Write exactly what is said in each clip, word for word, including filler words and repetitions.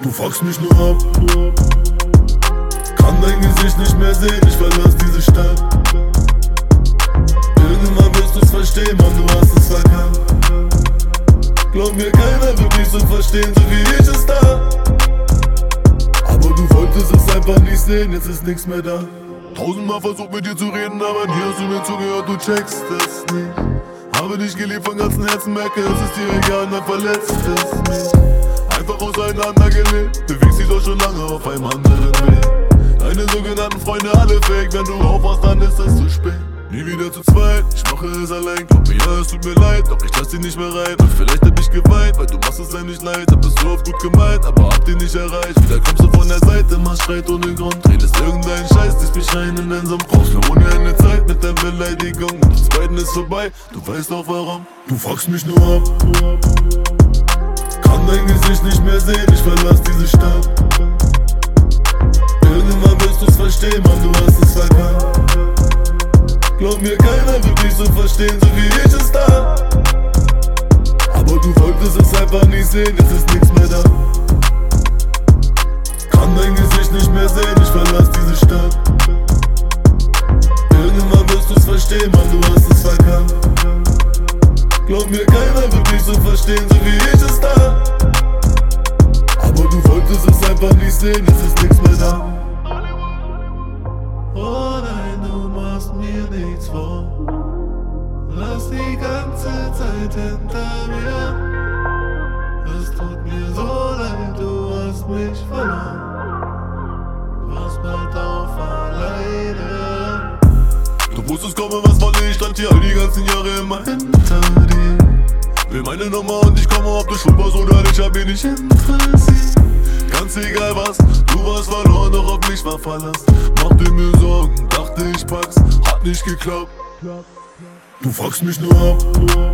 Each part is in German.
Du fuckst mich nur ab. Kann dein Gesicht nicht mehr sehen, ich verlass diese Stadt. Irgendwann wirst du's verstehen, Mann, du hast es verkackt. Glaub mir, keiner wird mich so verstehen, so wie ich es da. Aber du wolltest es einfach nicht sehen, jetzt ist nichts mehr da. Tausendmal versucht mit dir zu reden, aber nie hast du mir zugehört, du checkst es nicht. Habe dich geliebt von ganzem Herzen, merke, es ist dir egal, dann verletzt es mich. Einfach auseinandergelebt, bewegst dich doch schon lange auf einem anderen Weg. Deine sogenannten Freunde alle fake, wenn du aufwachst, dann ist es zu spät. Nie wieder zu zweit, ich mache es allein. Glaub mir, ja, es tut mir leid, doch ich lass dich nicht mehr rein. Und vielleicht hab ich geweint, weil du machst es nicht leid. Hab es so oft gut gemeint, aber hab dich nicht erreicht. Wieder kommst du von der Seite, machst Streit ohne Grund. Redest irgendeinen Scheiß, ziehst mich rein in den Sumpf. Brauchst nur ohne eine Zeit mit der Beleidigung. Und das Beiden ist vorbei, du weißt auch warum. Du fuckst mich nur ab. Kann dein Gesicht nicht mehr sehen, ich verlass diese Stadt. Irgendwann wirst du's verstehen, Mann, du hast es verkackt. Glaub mir, keiner wird mich so verstehen, so wie ich es da. Aber du wolltest es einfach nicht sehen, jetzt ist nichts mehr da. Kann dein Gesicht nicht mehr sehen, ich verlass diese Stadt. Irgendwann wirst du's verstehen, Mann, du hast es verkackt. Glaub mir, keiner wird mich so verstehen, so wie ich es da. Aber du wolltest es einfach nicht sehen, jetzt ist nichts mehr da. Oh nein, du machst mir nichts vor. Lass die ganze Zeit hinter mir. Es tut mir so leid, du hast mich verloren. Warst bald auf alleine. Du wusstest kommen, was wollte, ich stand hier all die ganzen Jahre immer hinter dir. Will meine Nummer und ich komme, ob du schuld warst oder nicht, hab mich nicht interessiert. Ganz egal was, du warst verloren, doch auf mich war Verlass. Machte mir Sorgen, dachte ich pack's, hat nicht geklappt. Du fuckst mich nur ab.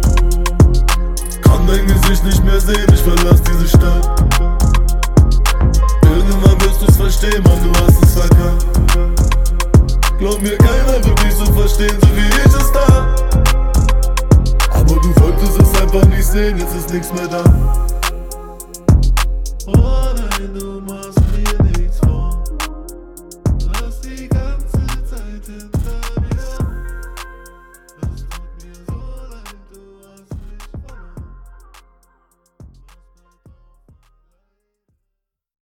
Kann dein Gesicht nicht mehr sehen, ich verlass diese Stadt. Irgendwann wirst du's verstehen, Mann, du hast es verkackt. Glaub mir, keiner wird mich so verstehen, so wie ich es da. Aber du wolltest es einfach nicht sehen, jetzt ist nichts mehr da.